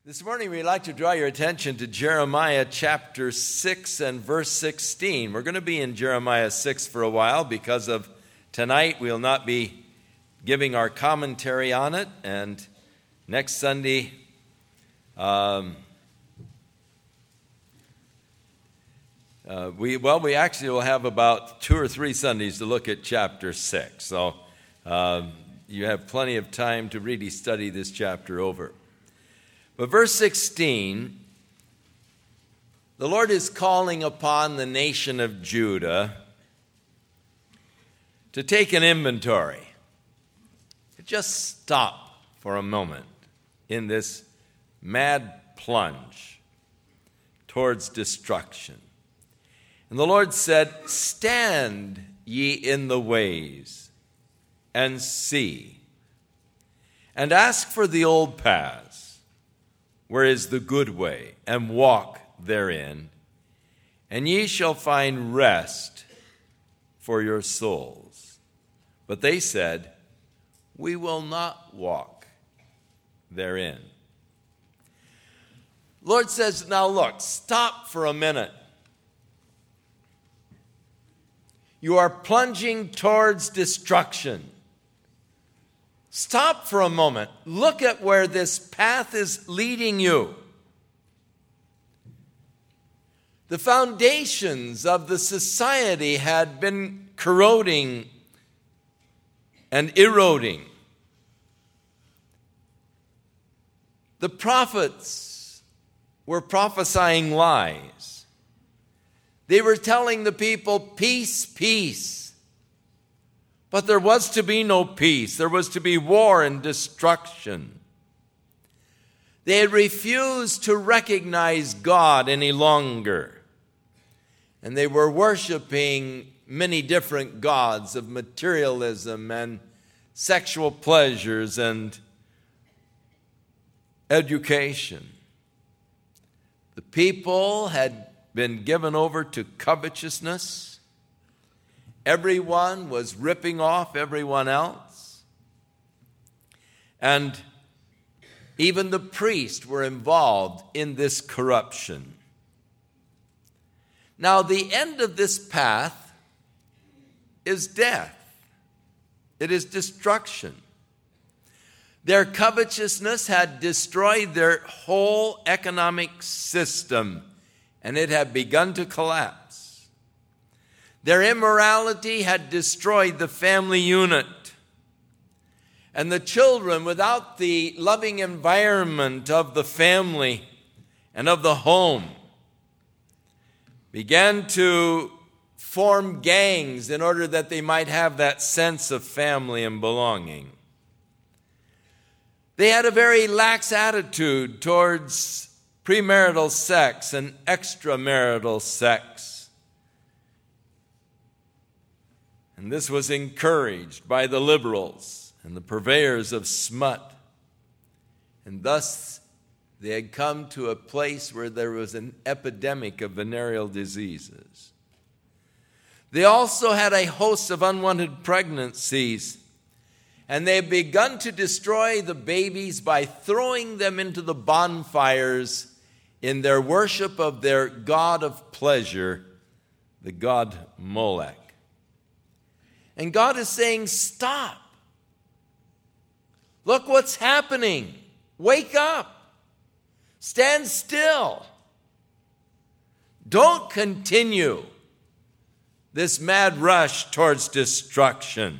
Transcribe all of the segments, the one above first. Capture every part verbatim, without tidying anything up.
This morning we'd like to draw your attention to Jeremiah chapter six and verse sixteen. We're going to be in Jeremiah six for a while because of tonight. We'll not be giving our commentary on it, and next Sunday um, uh, we well we actually will have about two or three Sundays to look at chapter six. So uh, you have plenty of time to really study this chapter over. But verse sixteen, the Lord is calling upon the nation of Judah to take an inventory, to just stop for a moment in this mad plunge towards destruction. And the Lord said, "Stand ye in the ways and see, and ask for the old paths, where is the good way, and walk therein, and ye shall find rest for your souls." But they said, "We will not walk therein." Lord says, now look, stop for a minute. You are plunging towards destruction. Stop for a moment. Look at where this path is leading you. The foundations of the society had been corroding and eroding. The prophets were prophesying lies. They were telling the people, peace, peace. But there was to be no peace. There was to be war and destruction. They had refused to recognize God any longer. And they were worshiping many different gods of materialism and sexual pleasures and education. The people had been given over to covetousness. Everyone was ripping off everyone else. And even the priests were involved in this corruption. Now, the end of this path is death. It is destruction. Their covetousness had destroyed their whole economic system, and it had begun to collapse. Their immorality had destroyed the family unit. And the children, without the loving environment of the family and of the home, began to form gangs in order that they might have that sense of family and belonging. They had a very lax attitude towards premarital sex and extramarital sex. And this was encouraged by the liberals and the purveyors of smut. And thus they had come to a place where there was an epidemic of venereal diseases. They also had a host of unwanted pregnancies, and they had begun to destroy the babies by throwing them into the bonfires in their worship of their god of pleasure, the god Molech. And God is saying, stop. Look what's happening. Wake up. Stand still. Don't continue this mad rush towards destruction.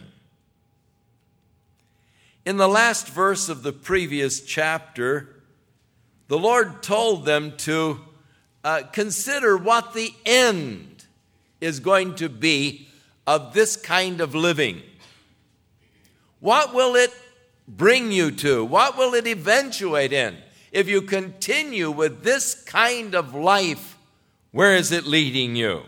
In the last verse of the previous chapter, the Lord told them to uh, consider what the end is going to be of this kind of living. What will it bring you to? What will it eventuate in? If you continue with this kind of life, where is it leading you?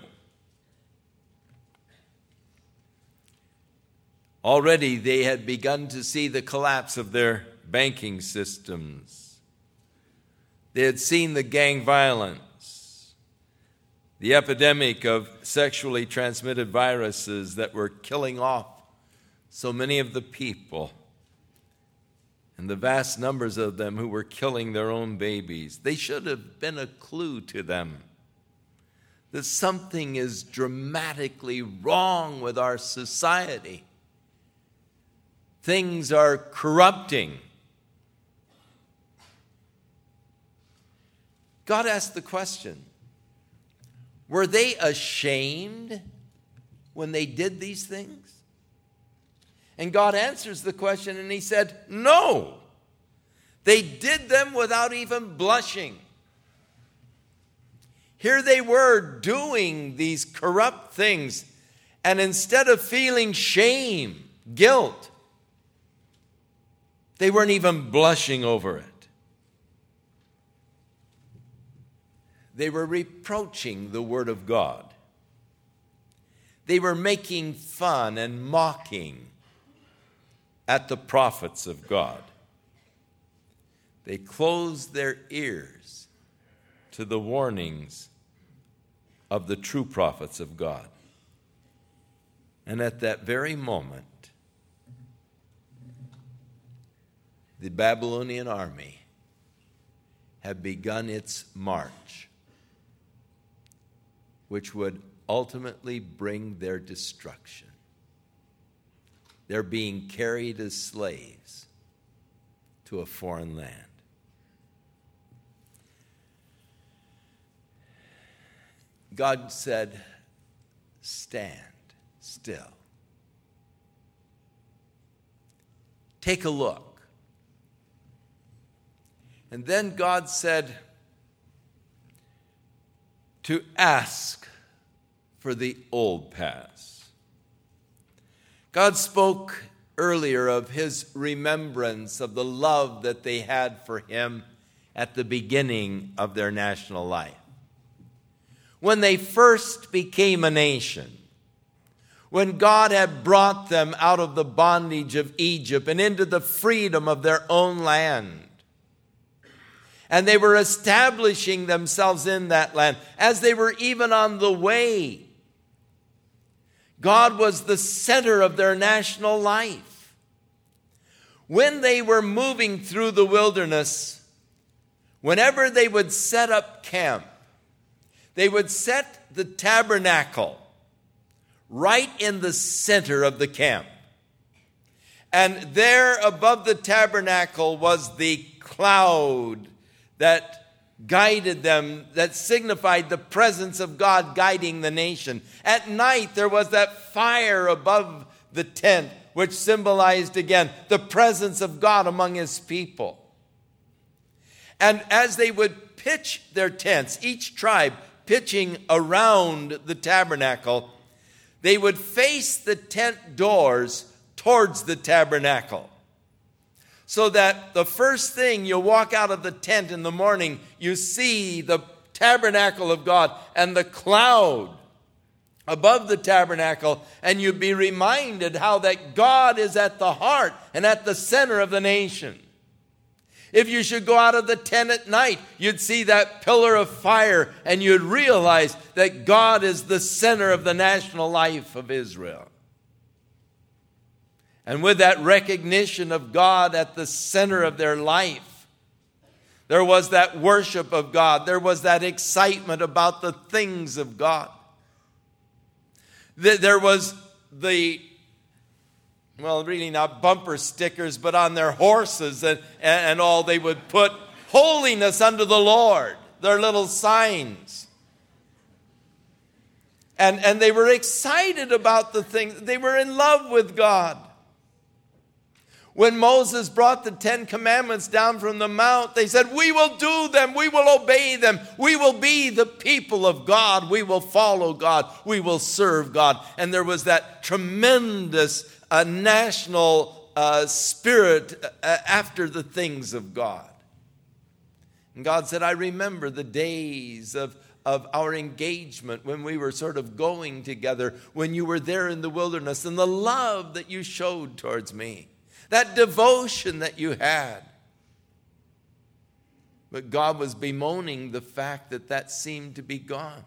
Already they had begun to see the collapse of their banking systems. They had seen the gang violence, the epidemic of sexually transmitted viruses that were killing off so many of the people. and the vast numbers of them who were killing their own babies. They should have been a clue to them that something is dramatically wrong with our society. Things are corrupting. God asked the question, were they ashamed when they did these things? And God answers the question and he said, no. They did them without even blushing. Here they were doing these corrupt things, and instead of feeling shame, guilt, they weren't even blushing over it. They were reproaching the Word of God. They were making fun and mocking at the prophets of God. They closed their ears to the warnings of the true prophets of God. And at that very moment, the Babylonian army had begun its march, which would ultimately bring their destruction. They're being carried as slaves to a foreign land. God said, stand still. Take a look. And then God said to ask for the old past. God spoke earlier of his remembrance of the love that they had for him at the beginning of their national life. When they first became a nation, when God had brought them out of the bondage of Egypt and into the freedom of their own land, and they were establishing themselves in that land, as they were even on the way, God was the center of their national life. When they were moving through the wilderness, whenever they would set up camp, they would set the tabernacle right in the center of the camp. And there above the tabernacle was the cloud that guided them, that signified the presence of God guiding the nation. At night, there was that fire above the tent, which symbolized again the presence of God among his people. And as they would pitch their tents, each tribe pitching around the tabernacle, they would face the tent doors towards the tabernacle. So that the first thing you walk out of the tent in the morning, you see the tabernacle of God and the cloud above the tabernacle, and you'd be reminded how that God is at the heart and at the center of the nation. If you should go out of the tent at night, you'd see that pillar of fire and you'd realize that God is the center of the national life of Israel. And with that recognition of God at the center of their life, there was that worship of God. There was that excitement about the things of God. There was the, well, really not bumper stickers, but on their horses and, and all, they would put holiness unto the Lord, their little signs. And, and they were excited about the things. They were in love with God. When Moses brought the Ten Commandments down from the mount, they said, we will do them, we will obey them, we will be the people of God, we will follow God, we will serve God. And there was that tremendous uh, national uh, spirit uh, after the things of God. And God said, I remember the days of of our engagement when we were sort of going together, when you were there in the wilderness, and the love that you showed towards me. That devotion that you had. But God was bemoaning the fact that that seemed to be gone.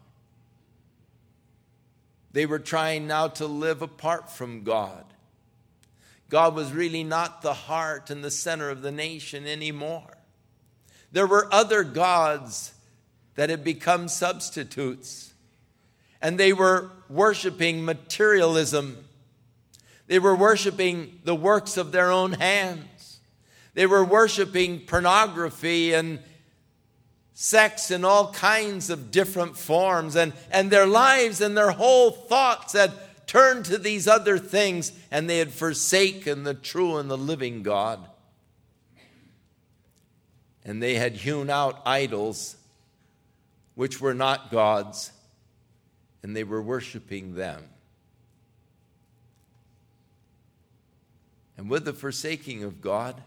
They were trying now to live apart from God. God was really not the heart and the center of the nation anymore. There were other gods that had become substitutes, and they were worshiping materialism. They were worshiping the works of their own hands. They were worshiping pornography and sex in all kinds of different forms, and, and their lives and their whole thoughts had turned to these other things, and they had forsaken the true and the living God. And they had hewn out idols which were not gods, and they were worshiping them. And with the forsaking of God,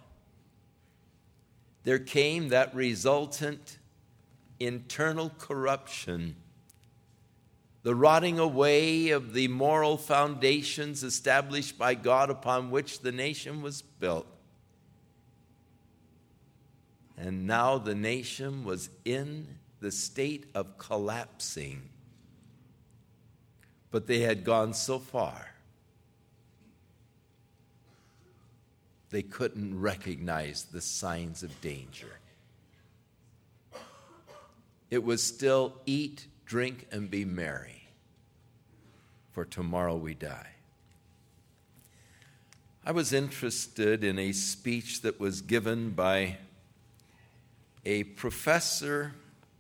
there came that resultant internal corruption, the rotting away of the moral foundations established by God upon which the nation was built. And now the nation was in the state of collapsing. But they had gone so far, they couldn't recognize the signs of danger. It was still eat, drink, and be merry, for tomorrow we die. I was interested in a speech that was given by a professor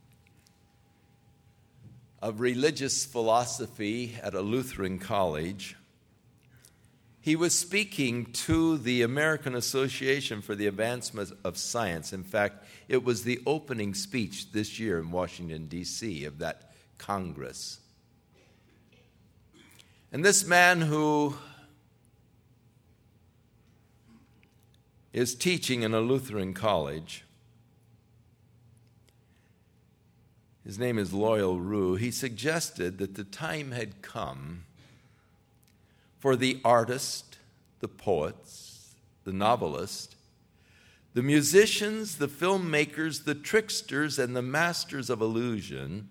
of religious philosophy at a Lutheran college. He was speaking to the American Association for the Advancement of Science. In fact, it was the opening speech this year in Washington, D C of that Congress. And this man who is teaching in a Lutheran college, his name is Loyal Rue, he suggested that the time had come for the artist, the poets, the novelist, the musicians, the filmmakers, the tricksters, and the masters of illusion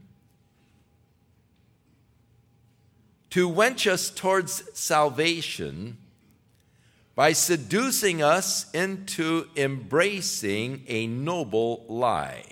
to wench us towards salvation by seducing us into embracing a noble lie.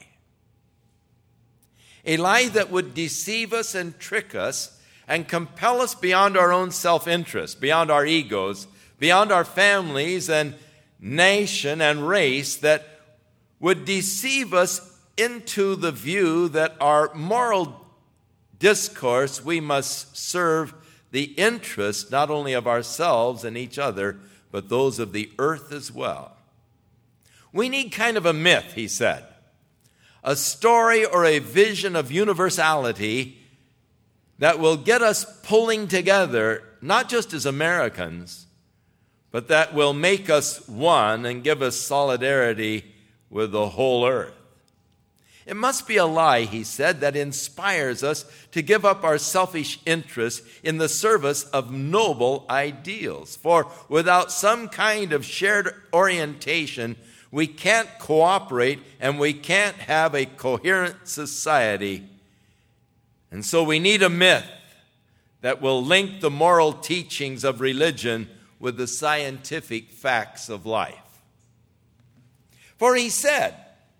A lie that would deceive us and trick us and compel us beyond our own self-interest, beyond our egos, beyond our families and nation and race, that would deceive us into the view that our moral discourse, we must serve the interest not only of ourselves and each other, but those of the earth as well. We need kind of a myth, he said, a story or a vision of universality that will get us pulling together, not just as Americans, but that will make us one and give us solidarity with the whole earth. It must be a lie, he said, that inspires us to give up our selfish interests in the service of noble ideals. For without some kind of shared orientation, we can't cooperate and we can't have a coherent society. And so we need a myth that will link the moral teachings of religion with the scientific facts of life. For he said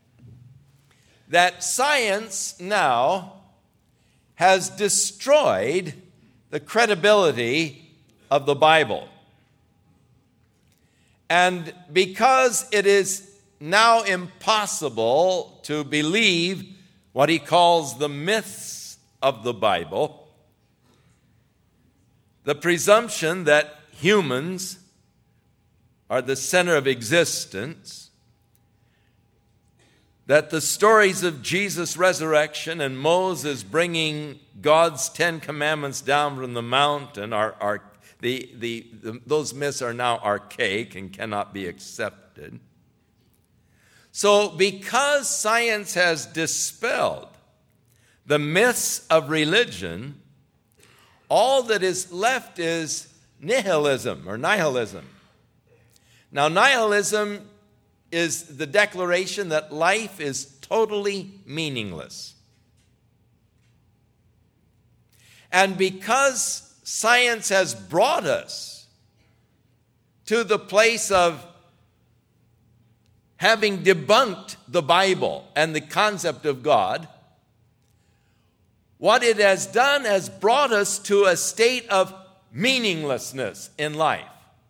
that science now has destroyed the credibility of the Bible. And because it is now impossible to believe what he calls the myths of the Bible, the presumption that humans are the center of existence, that the stories of Jesus' resurrection and Moses bringing God's Ten Commandments down from the mountain are, are the, the, the, those myths are now archaic and cannot be accepted. So because science has dispelled the myths of religion, all that is left is nihilism or nihilism. Now, nihilism is the declaration that life is totally meaningless. And because science has brought us to the place of having debunked the Bible and the concept of God, what it has done has brought us to a state of meaninglessness in life.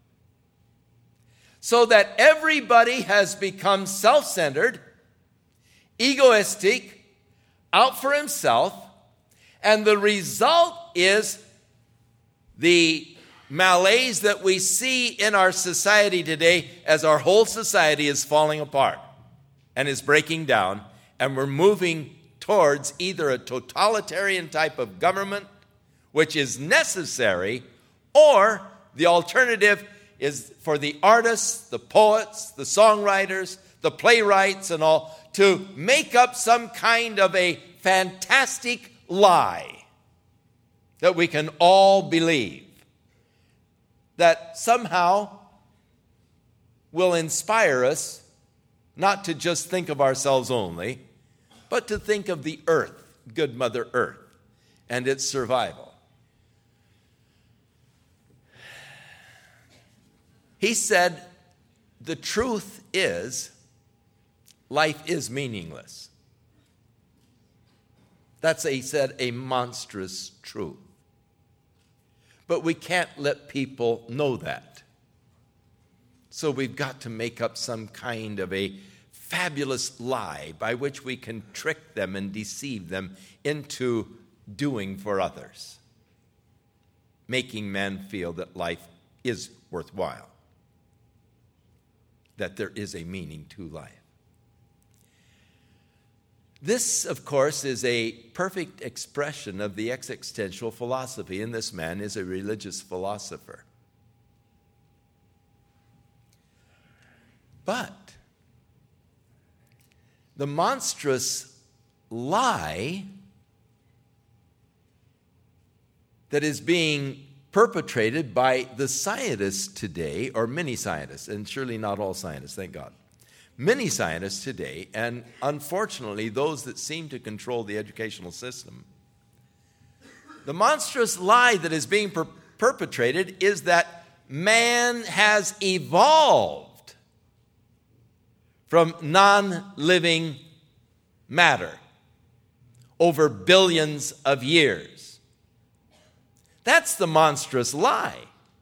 So that everybody has become self-centered, egoistic, out for himself, and the result is the malaise that we see in our society today as our whole society is falling apart and is breaking down, and we're moving towards either a totalitarian type of government, which is necessary, or the alternative is for the artists, the poets, the songwriters, the playwrights and all to make up some kind of a fantastic lie that we can all believe, that somehow will inspire us not to just think of ourselves only, but to think of the earth, good Mother Earth, and its survival. He said, the truth is, life is meaningless. That's, he said, a monstrous truth. But we can't let people know that. So we've got to make up some kind of a fabulous lie by which we can trick them and deceive them into doing for others, making men feel that life is worthwhile, that there is a meaning to life. This, of course, is a perfect expression of the existential philosophy, and this man is a religious philosopher. But the monstrous lie that is being perpetrated by the scientists today, or many scientists, and surely not all scientists, thank God. Many scientists today, and unfortunately those that seem to control the educational system, the monstrous lie that is being per- perpetrated is that man has evolved from non-living matter over billions of years. That's the monstrous lie.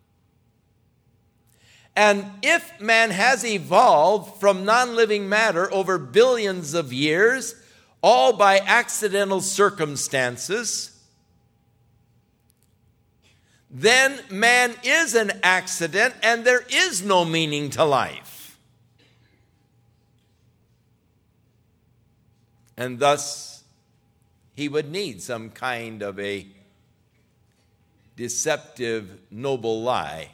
And if man has evolved from non-living matter over billions of years, all by accidental circumstances, then man is an accident and there is no meaning to life. And thus, he would need some kind of a deceptive, noble lie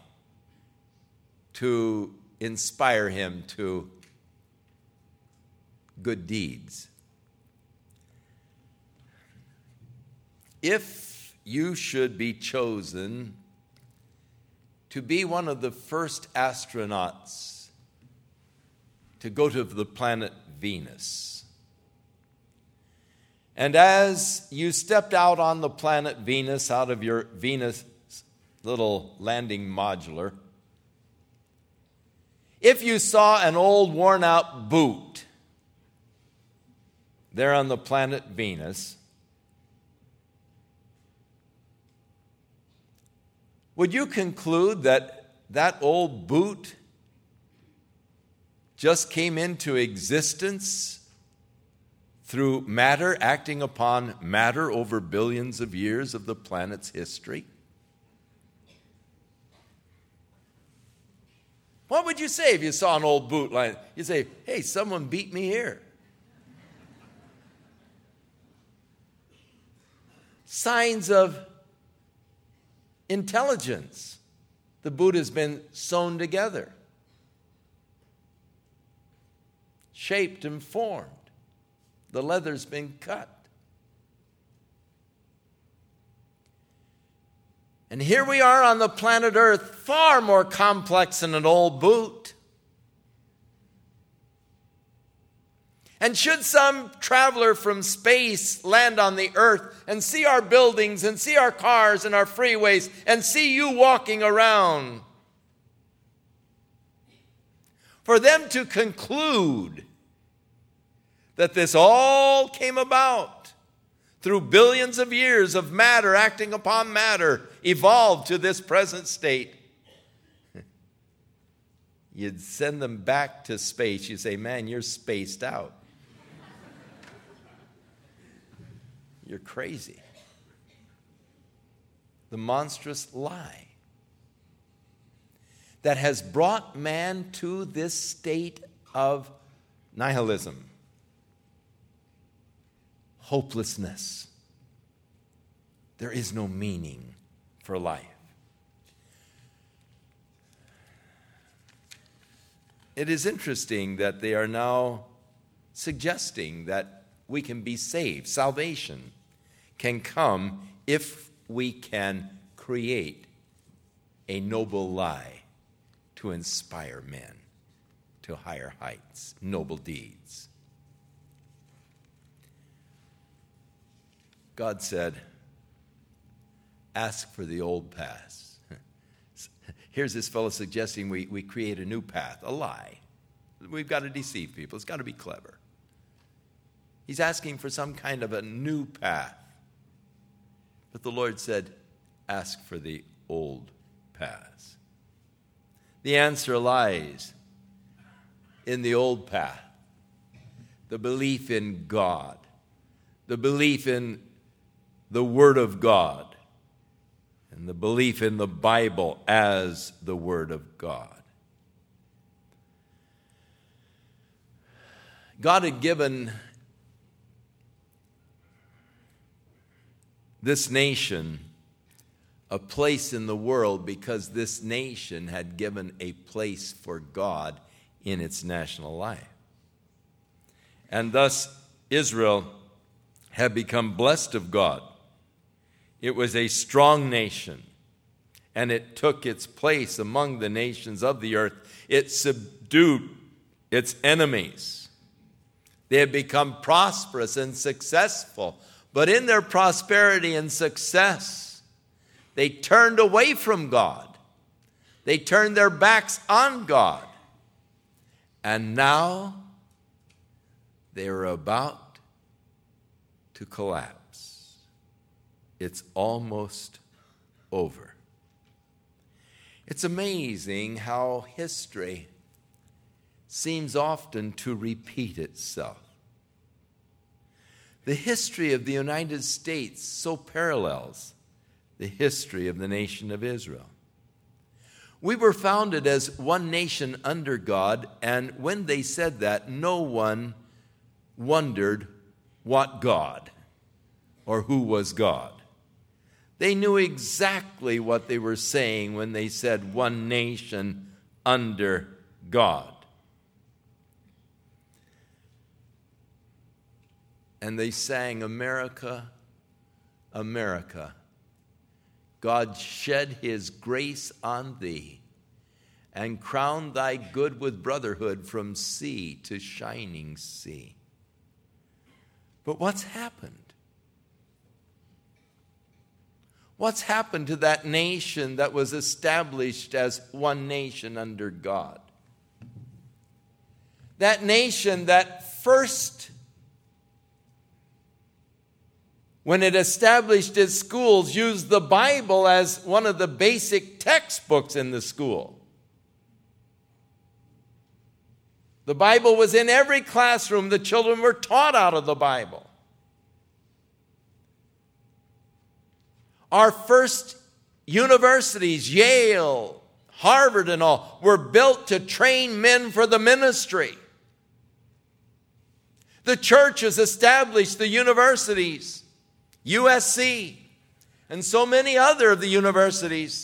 to inspire him to good deeds. If you should be chosen to be one of the first astronauts to go to the planet Venus, and as you stepped out on the planet Venus, out of your Venus little landing modular, if you saw an old worn-out boot there on the planet Venus, would you conclude that that old boot just came into existence through matter acting upon matter over billions of years of the planet's history? What would you say if you saw an old boot lying? You'd say, hey, someone beat me here. Signs of intelligence. The boot has been sewn together, shaped and formed. The leather's been cut. And here we are on the planet Earth, far more complex than an old boot. And should some traveler from space land on the Earth and see our buildings and see our cars and our freeways and see you walking around, For them to conclude that this all came about through billions of years of matter acting upon matter, evolved to this present state. You'd send them back to space. You'd say, man, you're spaced out. You're crazy. The monstrous lie that has brought man to this state of nihilism, hopelessness. There is no meaning for life. It is interesting that they are now suggesting that we can be saved. Salvation can come if we can create a noble lie to inspire men to higher heights, noble deeds. God said, ask for the old paths. Here's this fellow suggesting we, we create a new path, a lie. We've got to deceive people. It's got to be clever. He's asking for some kind of a new path. But the Lord said, ask for the old paths. The answer lies in the old path, the belief in God, the belief in the Word of God, and the belief in the Bible as the Word of God. God had given this nation a place in the world because this nation had given a place for God in its national life. And thus Israel had become blessed of God. It was a strong nation, and it took its place among the nations of the earth. It subdued its enemies. They had become prosperous and successful, but in their prosperity and success, they turned away from God. They turned their backs on God. And now they are about to collapse. It's almost over. It's amazing how history seems often to repeat itself. The history of the United States so parallels the history of the nation of Israel. We were founded as one nation under God, and when they said that, no one wondered what God or who was God. They knew exactly what they were saying when they said one nation under God. And they sang, America, America, God shed his grace on thee and crowned thy good with brotherhood from sea to shining sea. But what's happened? What's happened to that nation that was established as one nation under God? That nation that first, when it established its schools, used the Bible as one of the basic textbooks in the school. The Bible was in every classroom. The children were taught out of the Bible. Our first universities, Yale, Harvard and all, were built to train men for the ministry. The churches established the universities, U S C, and so many other of the universities.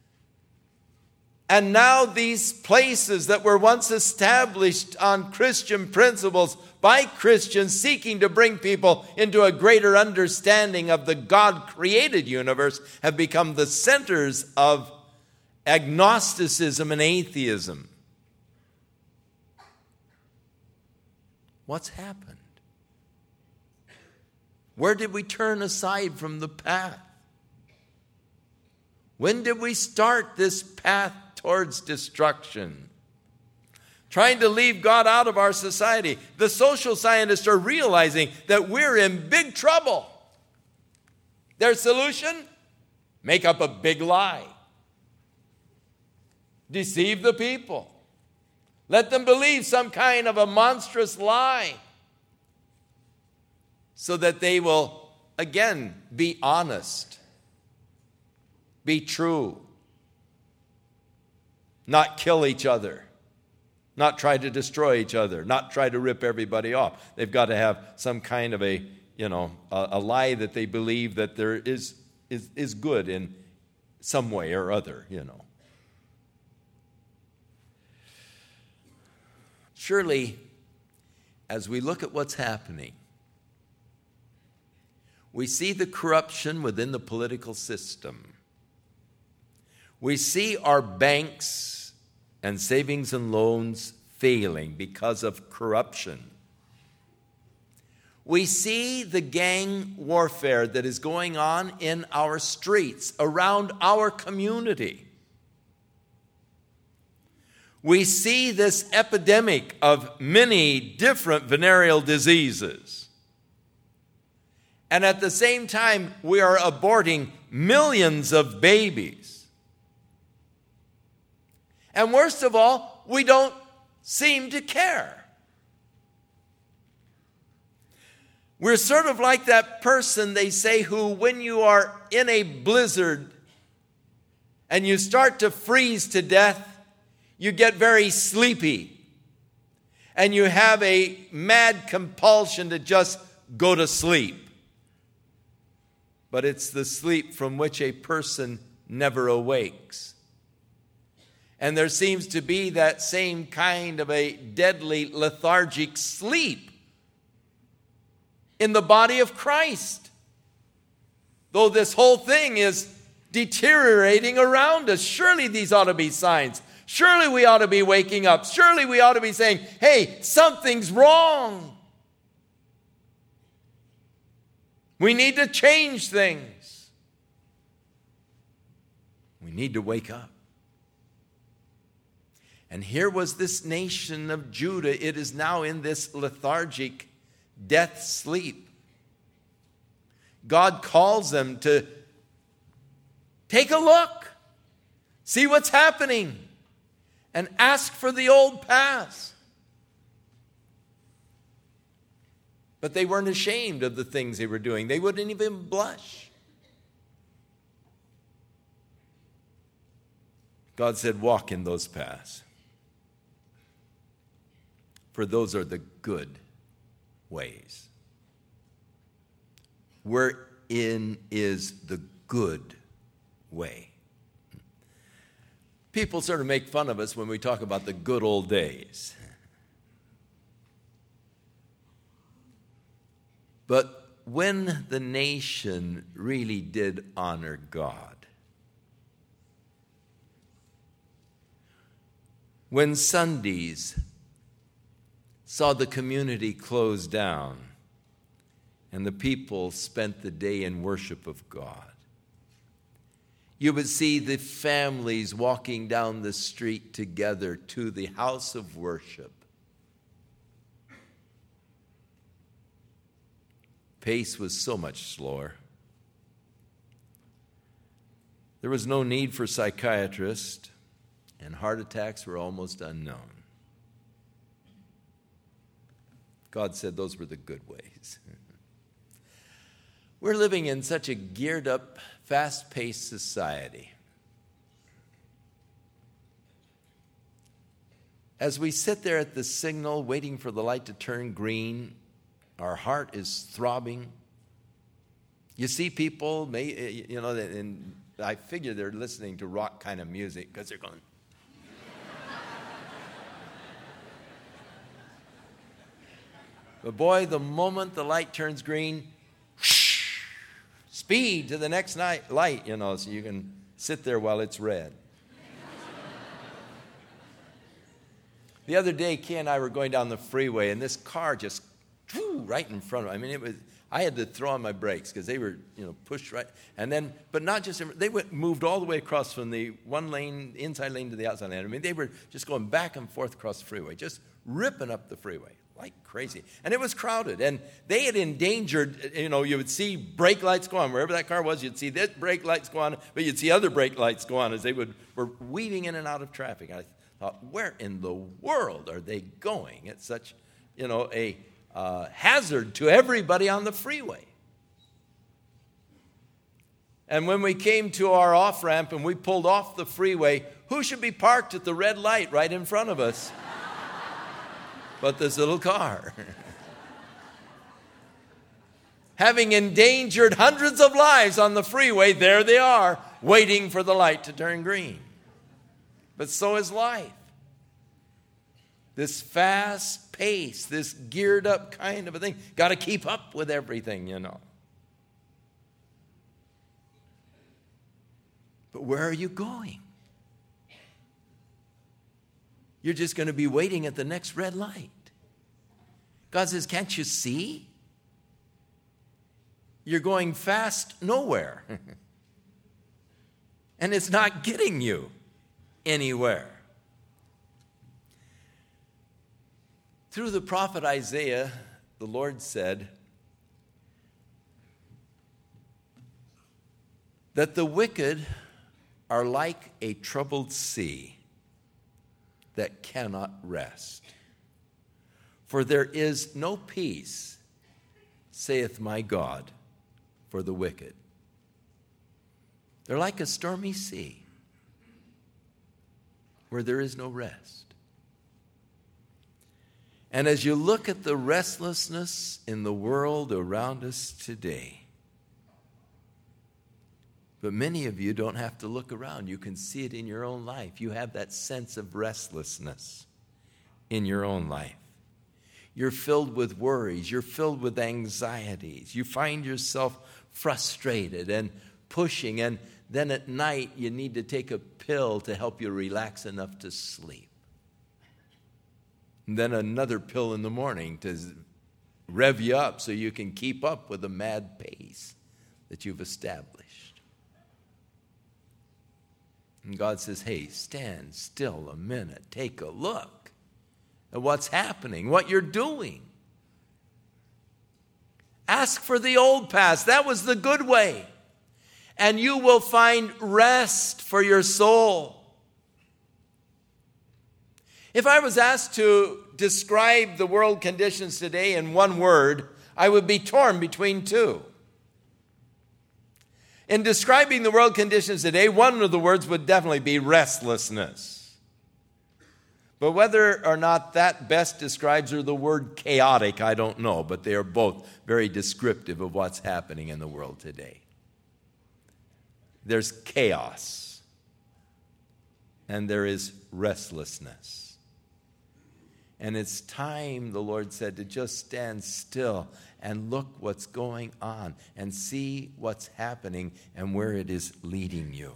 And now these places that were once established on Christian principles by Christians seeking to bring people into a greater understanding of the God-created universe have become the centers of agnosticism and atheism. What's happened? Where did we turn aside from the path? When did we start this path towards destruction? trying to leave God out of our society. The social scientists are realizing that we're in big trouble. Their solution? Make up a big lie. Deceive the people. Let them believe some kind of a monstrous lie so that they will, again, be honest, be true, not kill each other, not try to destroy each other, not try to rip everybody off. They've got to have some kind of a, you know, a, a lie that they believe that there is, is, is good in some way or other, you know. Surely, as we look at what's happening, we see the corruption within the political system. We see our banks and savings and loans failing because of corruption. We see the gang warfare that is going on in our streets, around our community. We see this epidemic of many different venereal diseases. And at the same time, we are aborting millions of babies. And worst of all, we don't seem to care. We're sort of like that person, they say, who when you are in a blizzard and you start to freeze to death, you get very sleepy and you have a mad compulsion to just go to sleep. But it's the sleep from which a person never awakes. And there seems to be that same kind of a deadly lethargic sleep in the body of Christ. Though this whole thing is deteriorating around us, surely these ought to be signs. Surely we ought to be waking up. Surely we ought to be saying, hey, something's wrong. We need to change things. We need to wake up. And here was this nation of Judah. It is now in this lethargic death sleep. God calls them to take a look, see what's happening, and ask for the old past. But they weren't ashamed of the things they were doing. They wouldn't even blush. God said, walk in those paths. For those are the good ways. Wherein is the good way? People sort of make fun of us when we talk about the good old days. But when the nation really did honor God, when Sundays saw the community close down and the people spent the day in worship of God, you would see the families walking down the street together to the house of worship. Pace was so much slower. There was no need for psychiatrists, and heart attacks were almost unknown. God said those were the good ways. We're living in such a geared up, fast-paced society. As we sit there at the signal waiting for the light to turn green, our heart is throbbing. You see people, may, you know, and I figure they're listening to rock kind of music because they're going. But boy, the moment the light turns green, whoosh, speed to the next night light, you know, so you can sit there while it's red. The other day, Kay and I were going down the freeway, and this car just whoo, right in front of me. I mean, it was. I had to throw on my brakes because they were, you know, pushed right. And then, but not just, they went, moved all the way across from the one lane, inside lane to the outside lane. I mean, they were just going back and forth across the freeway, just ripping up the freeway like crazy. And it was crowded. And they had endangered, you know, you would see brake lights go on. Wherever that car was, you'd see this brake lights go on, but you'd see other brake lights go on as they would were weaving in and out of traffic. I thought, where in the world are they going at such, you know, a Uh, hazard to everybody on the freeway? And when we came to our off-ramp and we pulled off the freeway, who should be parked at the red light right in front of us but this little car? Having endangered hundreds of lives on the freeway, there they are, waiting for the light to turn green. But so is life. This fast pace, this geared up kind of a thing. Got to keep up with everything, you know. But where are you going? You're just going to be waiting at the next red light. God says, can't you see? You're going fast nowhere. And it's not getting you anywhere. Through the prophet Isaiah, the Lord said that the wicked are like a troubled sea that cannot rest. For there is no peace, saith my God, for the wicked. They're like a stormy sea where there is no rest. And as you look at the restlessness in the world around us today, but many of you don't have to look around. You can see it in your own life. You have that sense of restlessness in your own life. You're filled with worries. You're filled with anxieties. You find yourself frustrated and pushing. And then at night, you need to take a pill to help you relax enough to sleep. And then another pill in the morning to rev you up so you can keep up with the mad pace that you've established. And God says, hey, stand still a minute. Take a look at what's happening, what you're doing. Ask for the old past. That was the good way. And you will find rest for your soul. If I was asked to describe the world conditions today in one word, I would be torn between two. In describing the world conditions today, one of the words would definitely be restlessness. But whether or not that best describes or the word chaotic, I don't know. But they are both very descriptive of what's happening in the world today. There's chaos, and there is restlessness. And it's time, the Lord said, to just stand still and look what's going on and see what's happening and where it is leading you.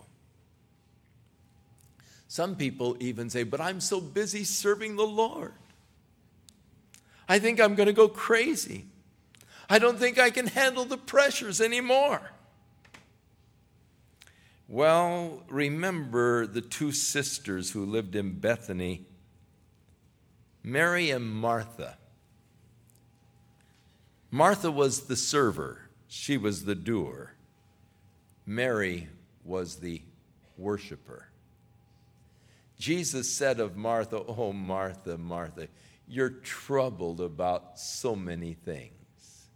Some people even say, but I'm so busy serving the Lord. I think I'm going to go crazy. I don't think I can handle the pressures anymore. Well, remember the two sisters who lived in Bethany, Mary and Martha. Martha was the server. She was the doer. Mary was the worshiper. Jesus said of Martha, oh, Martha, Martha, you're troubled about so many things.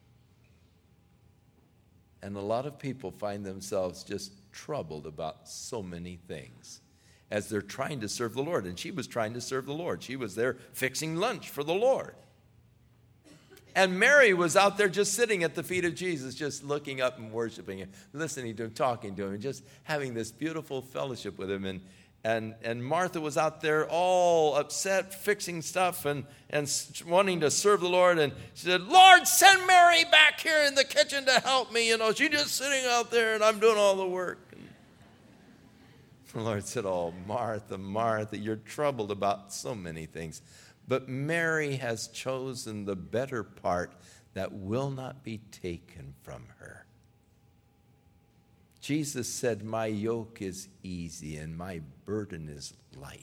And a lot of people find themselves just troubled about so many things as they're trying to serve the Lord. And she was trying to serve the Lord. She was there fixing lunch for the Lord. And Mary was out there just sitting at the feet of Jesus, just looking up and worshiping him, listening to him, talking to him, and just having this beautiful fellowship with him. And and and Martha was out there all upset, fixing stuff and, and wanting to serve the Lord. And she said, Lord, send Mary back here in the kitchen to help me. You know, she's just sitting out there and I'm doing all the work. The Lord said, oh, Martha, Martha, you're troubled about so many things. But Mary has chosen the better part that will not be taken from her. Jesus said, my yoke is easy and my burden is light.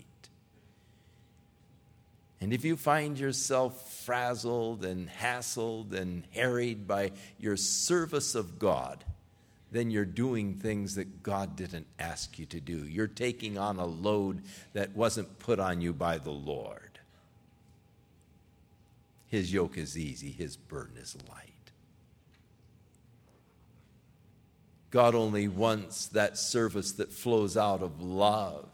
And if you find yourself frazzled and hassled and harried by your service of God, then you're doing things that God didn't ask you to do. You're taking on a load that wasn't put on you by the Lord. His yoke is easy, his burden is light. God only wants that service that flows out of love.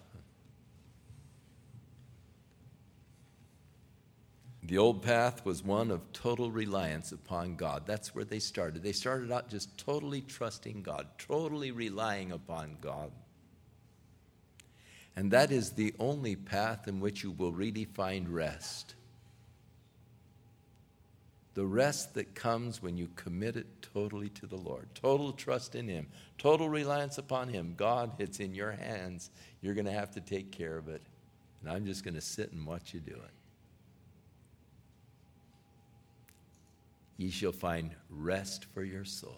The old path was one of total reliance upon God. That's where they started. They started out just totally trusting God, totally relying upon God. And that is the only path in which you will really find rest. The rest that comes when you commit it totally to the Lord. Total trust in him. Total reliance upon him. God, it's in your hands. You're going to have to take care of it. And I'm just going to sit and watch you do it. Ye shall find rest for your souls.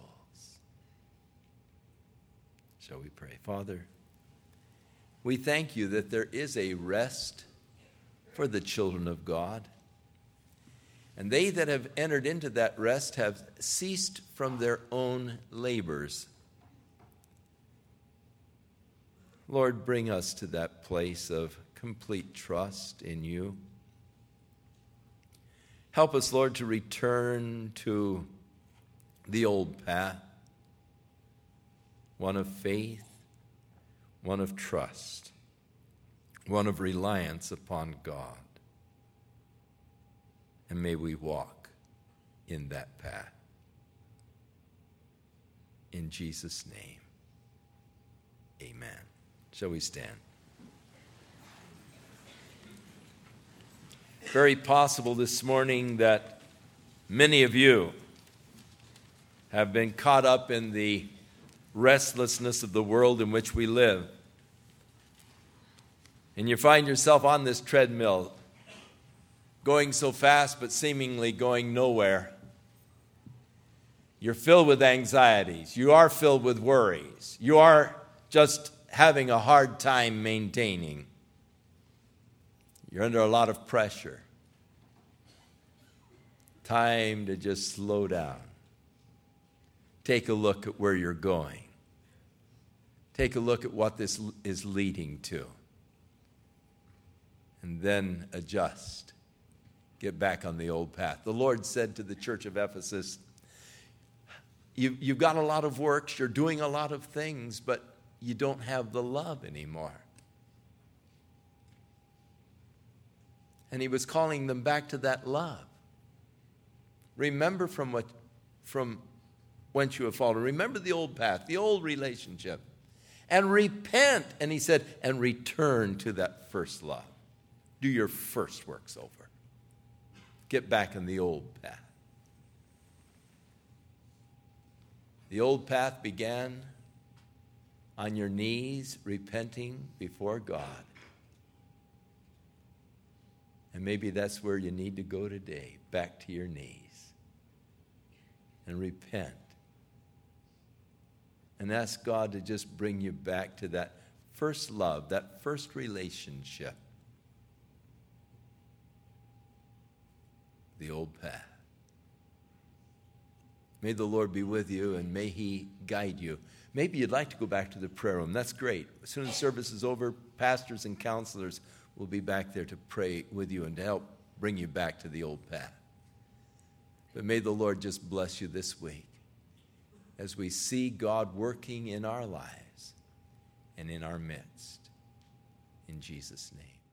Shall we pray? Father, we thank you that there is a rest for the children of God. And they that have entered into that rest have ceased from their own labors. Lord, bring us to that place of complete trust in you. Help us, Lord, to return to the old path, one of faith, one of trust, one of reliance upon God. And may we walk in that path. In Jesus' name, amen. Shall we stand? Very possible this morning that many of you have been caught up in the restlessness of the world in which we live. And you find yourself on this treadmill, going so fast but seemingly going nowhere. You're filled with anxieties. You are filled with worries. You are just having a hard time maintaining. You're under a lot of pressure. Time to just slow down. Take a look at where you're going. Take a look at what this is leading to. And then adjust. Get back on the old path. The Lord said to the church of Ephesus, you, you've got a lot of works, you're doing a lot of things, but you don't have the love anymore. And he was calling them back to that love. Remember from what, from whence you have fallen. Remember the old path, the old relationship. And repent, and he said, and return to that first love. Do your first works over. Get back in the old path. The old path began on your knees, repenting before God. And maybe that's where you need to go today, back to your knees. And repent. And ask God to just bring you back to that first love, that first relationship. The old path. May the Lord be with you and may he guide you. Maybe you'd like to go back to the prayer room. That's great. As soon as service is over, pastors and counselors will be back there to pray with you and to help bring you back to the old path. But may the Lord just bless you this week as we see God working in our lives and in our midst. In Jesus' name.